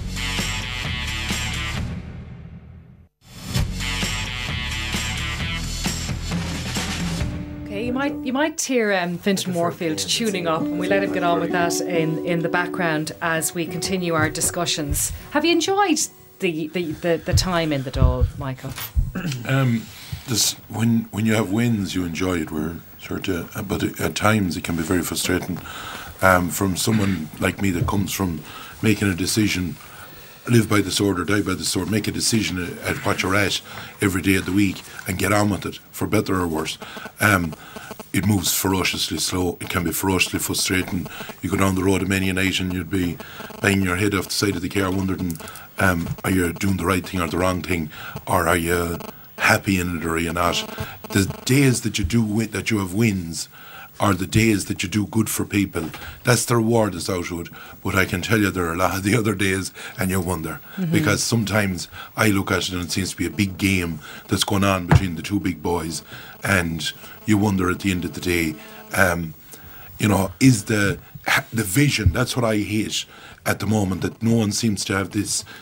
Speaker 1: Okay, you might you might hear um, Fintan Moorfield tuning up, and we let him get on with that in, in the background as we continue our discussions. Have you enjoyed the, the, the, the time in the Dáil, Michael?
Speaker 6: Um, this, when when you have wins, you enjoy it. We're sort of, uh, but at times it can be very frustrating. Um, from someone like me that comes from making a decision, live by the sword or die by the sword, make a decision at what you're at every day of the week and get on with it, for better or worse. Um, it moves ferociously slow. It can be ferociously frustrating. You go down the road a many a night and you'd be banging your head off the side of the car wondering, um, are you doing the right thing or the wrong thing, or are you happy in it or are you not? The days that you do win, that you have wins, are the days that you do good for people. That's the reward that's out of it. But I can tell you there are a lot of the other days and you wonder. Mm-hmm. Because sometimes I look at it and it seems to be a big game that's going on between the two big boys, and you wonder at the end of the day, um, you know, is the the vision, that's what I hate at the moment, that no one seems to have this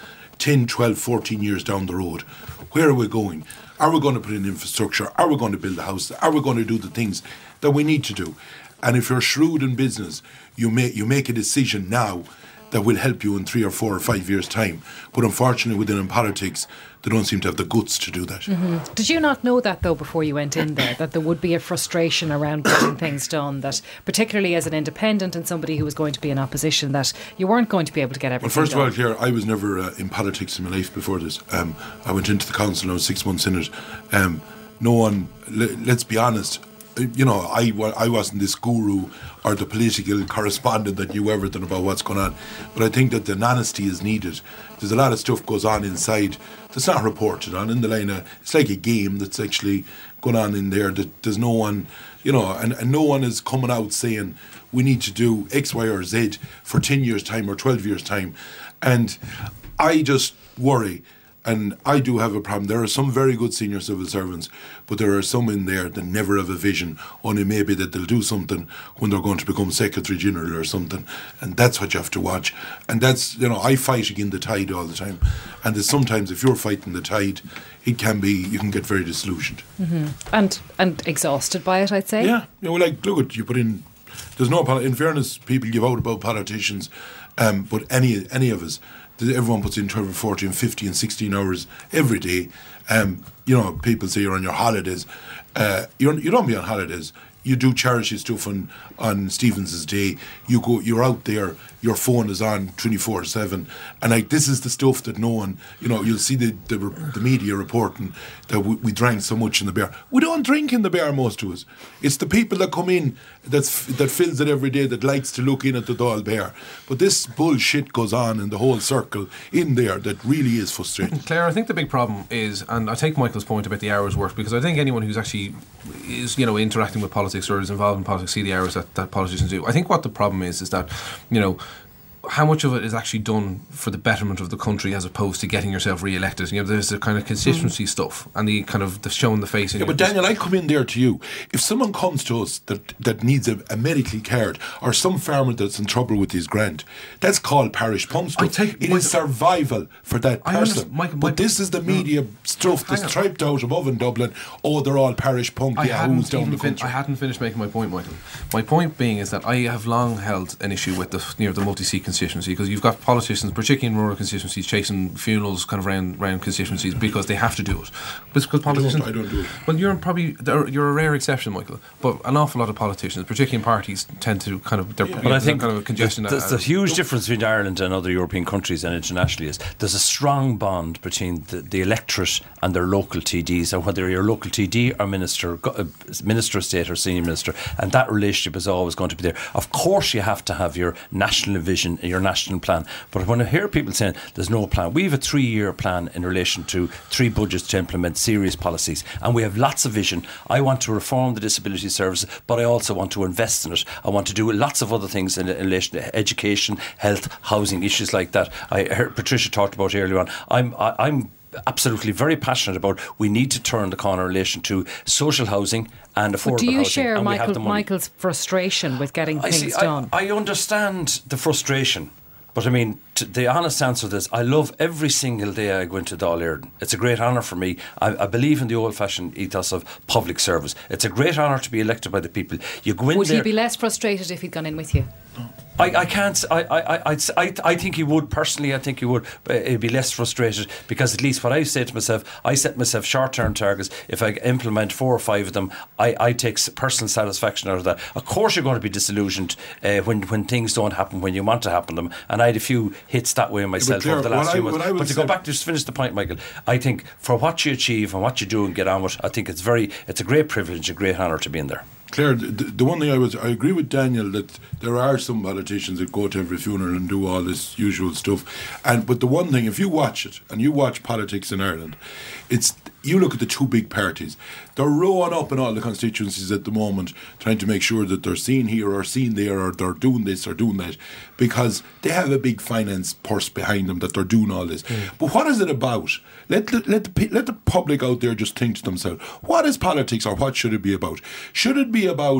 Speaker 6: ten, twelve, fourteen years down the road. Where are we going? Are we going to put in infrastructure? Are we going to build a house? Are we going to do the things that we need to do? And if you're shrewd in business, you make you make a decision now that will help you in three or four or five years' time. But unfortunately, within in politics, they don't seem to have the guts to do that.
Speaker 1: Mm-hmm. Did you not know that, though, before you went in there, that there would be a frustration around getting things done, that particularly as an independent and somebody who was going to be in opposition, that you weren't going to be able to get everything
Speaker 6: done? Well, first
Speaker 1: done?
Speaker 6: of all, Claire, I was never uh, in politics in my life before this. Um, I went into the council, I was six months in it. Um, no one, le- let's be honest, you know, I, I wasn't this guru or the political correspondent that knew everything about what's going on. But I think that the honesty is needed. There's a lot of stuff goes on inside that's not reported on in the line of, it's like a game that's actually going on in there that there's no one, you know, and, and no one is coming out saying we need to do X, Y or Z for ten years time or twelve years time. And I just worry. And I do have a problem. There are some very good senior civil servants, but there are some in there that never have a vision, only maybe that they'll do something when they're going to become Secretary General or something. And that's what you have to watch. And that's, you know, I fight against the tide all the time. And sometimes if you're fighting the tide, it can be, you can get very disillusioned.
Speaker 1: Mm-hmm. And and exhausted by it, I'd say.
Speaker 6: Yeah. You know, like, look at, you put in, there's no, in fairness, people give out about politicians, um, but any any of us, everyone puts in twelve, fourteen, fifteen, sixteen hours every day. Um, you know, people say you're on your holidays. Uh, you're, you don't be on holidays. You do charity stuff on, on Stevens's Day. You go, you're out there, your phone is on twenty-four seven. And like, this is the stuff that no one, you know, you'll see the the, the media reporting that we, we drank so much in the bar. We don't drink in the bar, most of us. It's the people that come in that's, that fills it every day, that likes to look in at the Dáil Bar. But this bullshit goes on in the whole circle in there that really is frustrating.
Speaker 4: Claire, I think the big problem is, and I take Michael's point about the hours worked, because I think anyone who's actually is, you know, interacting with politics or is involved in politics see the hours that, that politicians do. I think what the problem is is that, you know, how much of it is actually done for the betterment of the country as opposed to getting yourself re-elected. You know, there's the kind of constituency mm. stuff and the kind of the showing the face. In
Speaker 6: yeah, but Daniel, I come in there to you. If someone comes to us that, that needs a, a medical card, or some farmer that's in trouble with his grant, that's called parish pump stuff. Take, it Michael, is survival for that person. Michael, but Michael, this is the media no, stuff that's typed out above in Dublin. Oh, they're all parish pump yahoos down the country.
Speaker 4: Fin- I hadn't finished making my point, Michael. My point being is that I have long held an issue with the, you know, the multi-seat constituency, because you've got politicians, particularly in rural constituencies, chasing funerals kind of round, round constituencies because they have to do it. But because politicians,
Speaker 6: I don't, I don't do it.
Speaker 4: Well, you're probably you're a rare exception, Michael. But an awful lot of politicians, particularly in parties, tend to kind of. They're,
Speaker 3: yeah. But I think
Speaker 4: kind of a congestion.
Speaker 3: The, the, the huge difference between Ireland and other European countries and internationally is there's a strong bond between the, the electorate and their local T Ds, and whether you're a local T D or minister, uh, minister of state or senior minister, and that relationship is always going to be there. Of course, you have to have your national vision, your national plan. But when I hear people saying there's no plan, we have a three-year plan in relation to three budgets to implement serious policies, and we have lots of vision. I want to reform the disability services, but I also want to invest in it. I want to do lots of other things in, in relation to education, health, housing, issues like that. I heard Patricia talked about earlier on. I'm I, I'm absolutely very passionate about we need to turn the corner in relation to social housing and affordable housing.
Speaker 1: But do you
Speaker 3: housing,
Speaker 1: share Michael, Michael's frustration with getting
Speaker 3: I
Speaker 1: things
Speaker 3: see,
Speaker 1: done?
Speaker 3: I, I understand the frustration. But I mean, t- the honest answer to this, I love every single day I go into Dáil Éireann. It's a great honour for me. I, I believe in the old-fashioned ethos of public service. It's a great honour to be elected by the people. You go in
Speaker 1: Would
Speaker 3: there,
Speaker 1: he be less frustrated if he'd gone in with you?
Speaker 3: I, I can't. I, I, I, I, I think he would personally. I think he would. He'd be less frustrated because at least what I say to myself, I set myself short-term targets. If I implement four or five of them, I, I take personal satisfaction out of that. Of course, you're going to be disillusioned uh, when when things don't happen when you want to happen them. And I had a few hits that way myself
Speaker 6: Claire,
Speaker 3: over the last
Speaker 6: I,
Speaker 3: few months. But to
Speaker 6: say,
Speaker 3: go back to just finish the point, Michael, I think for what you achieve and what you do and get on with, I think it's very, it's a great privilege, a great honour to be in there.
Speaker 6: Claire, the, the one thing I was, I agree with Daniel that there are some politicians that go to every funeral and do all this usual stuff. And but the one thing, if you watch it and you watch politics in Ireland, it's you look at the two big parties. They're rowing up in all the constituencies at the moment, trying to make sure that they're seen here or seen there, or they're doing this or doing that, because they have a big finance purse behind them that they're doing all this. Mm. But what is it about? Let let let the, let the public out there just think to themselves, what is politics, or what should it be about? Should it be about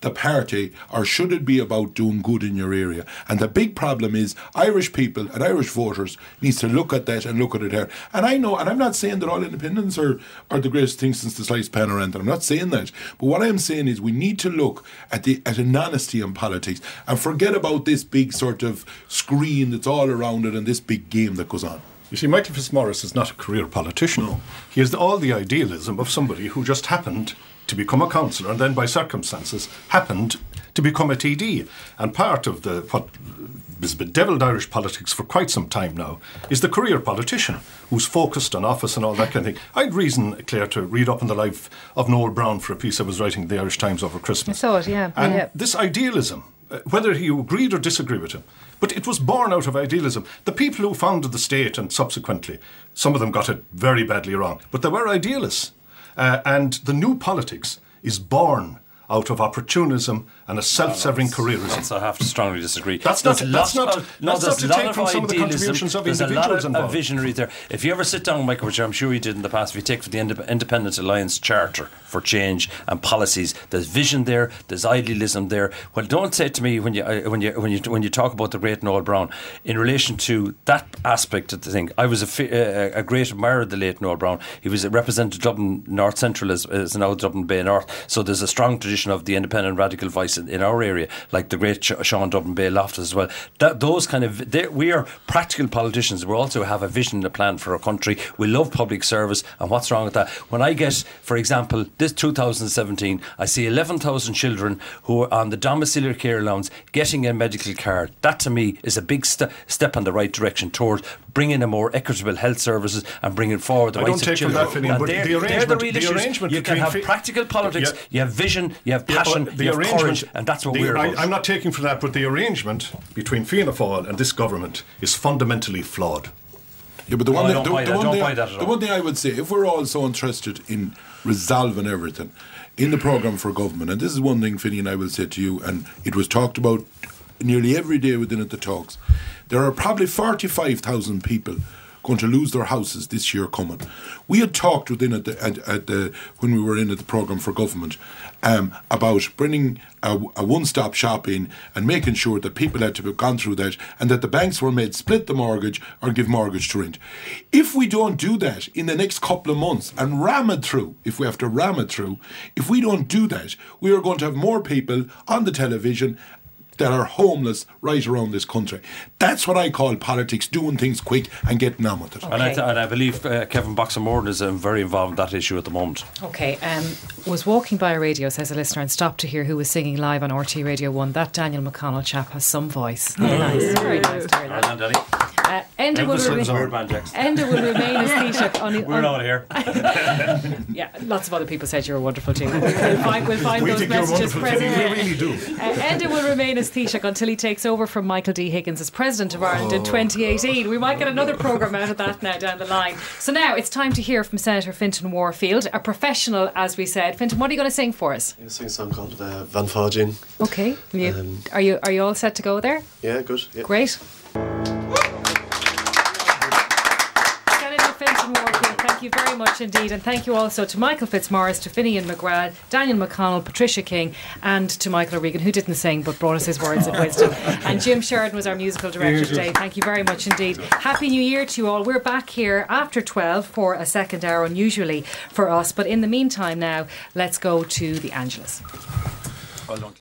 Speaker 6: the party, or should it be about doing good in your area? And the big problem is Irish people and Irish voters needs to look at that and look at it here. And I know, and I'm not saying that all independents are, are the greatest thing since the sliced pan or anything. I'm not saying that. But what I'm saying is we need to look at the at an honesty in politics and forget about this big sort of screen that's all around it and this big game that goes on.
Speaker 2: You see, Michael Fitzmaurice is not a career politician. No. He has all the idealism of somebody who just happened to become a councillor and then by circumstances happened to become a T D. And part of the what has bedevilled Irish politics for quite some time now is the career politician who's focused on office and all that kind of thing. I had reason, Claire, to read up on the life of Noel Brown for a piece I was writing in the Irish Times over Christmas.
Speaker 1: I saw it, yeah.
Speaker 2: And
Speaker 1: yeah.
Speaker 2: this idealism, uh, whether you agreed or disagreed with him, but it was born out of idealism. The people who founded the state and subsequently, some of them got it very badly wrong, but they were idealists. Uh, and the new politics is born out of opportunism and a self-serving
Speaker 3: no,
Speaker 2: careerism.
Speaker 3: That's, I have to strongly disagree.
Speaker 2: That's not,
Speaker 3: There's
Speaker 2: that's
Speaker 3: lot
Speaker 2: not,
Speaker 3: of, no,
Speaker 2: that's not to take from some of the contributions of
Speaker 3: there's
Speaker 2: individuals
Speaker 3: a lot of,
Speaker 2: involved.
Speaker 3: of visionary there. If you ever sit down, Michael, which I'm sure you did in the past, if you take the Indep- Independent Alliance Charter for change and policies, there's vision there, there's idealism there. Well, don't say to me when you uh, when you when you when you talk about the great Noel Brown in relation to that aspect of the thing. I was a, fi- uh, a great admirer of the late Noel Brown. He was represented Dublin North Central as, as now Dublin Bay North. So there's a strong tradition of the independent radical voice in, in our area, like the great Sean Dublin Bay Loftus as well. That those kind of we are practical politicians. We also have a vision and a plan for our country. We love public service, and what's wrong with that? When I get, for example, this two thousand seventeen, I see eleven thousand children who are on the domiciliary care allowance getting a medical card. That to me is a big st- step in the right direction towards bringing a more equitable health services and bringing forward the
Speaker 2: I
Speaker 3: rights
Speaker 2: don't
Speaker 3: of
Speaker 2: take from
Speaker 3: children.
Speaker 2: that, Finian, but
Speaker 3: they're,
Speaker 2: the arrangement,
Speaker 3: they're the real
Speaker 2: the
Speaker 3: issues.
Speaker 2: arrangement
Speaker 3: You can have
Speaker 2: fi-
Speaker 3: practical politics,
Speaker 2: yeah.
Speaker 3: you have vision, you have
Speaker 2: Yeah,
Speaker 3: passion,
Speaker 2: the
Speaker 3: you have
Speaker 2: arrangement,
Speaker 3: courage, and that's what
Speaker 2: the,
Speaker 3: we're
Speaker 2: I,
Speaker 3: about.
Speaker 2: I'm not taking from that, but the arrangement between Fianna Fáil and this government is fundamentally flawed.
Speaker 6: Yeah, but the
Speaker 3: No,
Speaker 6: one,
Speaker 3: I
Speaker 6: thing,
Speaker 3: don't
Speaker 6: the,
Speaker 3: buy
Speaker 6: the
Speaker 3: that.
Speaker 6: one
Speaker 3: Don't
Speaker 6: thing,
Speaker 3: buy
Speaker 6: I,
Speaker 3: that at
Speaker 6: the
Speaker 3: all.
Speaker 6: one thing I would say, if we're all so interested in resolving everything in the programme for government, and this is one thing, Finney, and I will say to you, and it was talked about nearly every day within it, the talks, there are probably forty-five thousand people going to lose their houses this year coming. We had talked within at the, at, at the when we were in at the programme for government um, about bringing a, a one-stop shop in and making sure that people had to have gone through that and that the banks were made split the mortgage or give mortgage to rent. If we don't do that in the next couple of months and ram it through, if we have to ram it through, if we don't do that, we are going to have more people on the television that are homeless right around this country. That's what I call politics, doing things quick and getting on with it.
Speaker 1: Okay.
Speaker 3: And, I th- and I believe uh, Kevin Boxer-Morton is um, very involved in that issue at the moment.
Speaker 1: Okay, um, was walking by a radio, says a listener, and stopped to hear who was singing live on R T Radio one. That Daniel McConnell chap has some voice. Very nice, very nice to hear that.
Speaker 3: Well done, Danny.
Speaker 1: Uh, Enda, will remain, Enda will remain as Taoiseach on, on
Speaker 3: We're not here.
Speaker 1: Yeah, lots of other people said you were wonderful too. We'll find, we'll find
Speaker 2: We
Speaker 1: those
Speaker 2: think you're
Speaker 1: messages
Speaker 2: wonderful, Finney.
Speaker 1: present.
Speaker 2: We really do.
Speaker 1: Uh, Enda will remain as Taoiseach until he takes over from Michael D. Higgins as President of Ireland
Speaker 2: Oh.
Speaker 1: in twenty eighteen. We might get another programme out of that now down the line. So now it's time to hear from Senator Fintan Warfield, a professional, as we said. Fintan, what are you going to sing for us?
Speaker 7: I'm going to sing a song called uh, Van Fagin.
Speaker 1: Okay. Will you,
Speaker 7: Um,
Speaker 1: are you are you all set to go there?
Speaker 7: Yeah, good. Yeah.
Speaker 1: Great. Senator Fintan Warfield, thank you very much indeed, and thank you also to Michael Fitzmaurice, to Finian McGrath, Daniel McConnell, Patricia King, and to Michael O'Regan, who didn't sing but brought us his words of wisdom. And Jim Sheridan was our musical director today. Thank you very much indeed. Happy New Year to you all. We're back here after twelve for a second hour, unusually for us. But in the meantime now, let's go to the Angelus.
Speaker 3: Well done.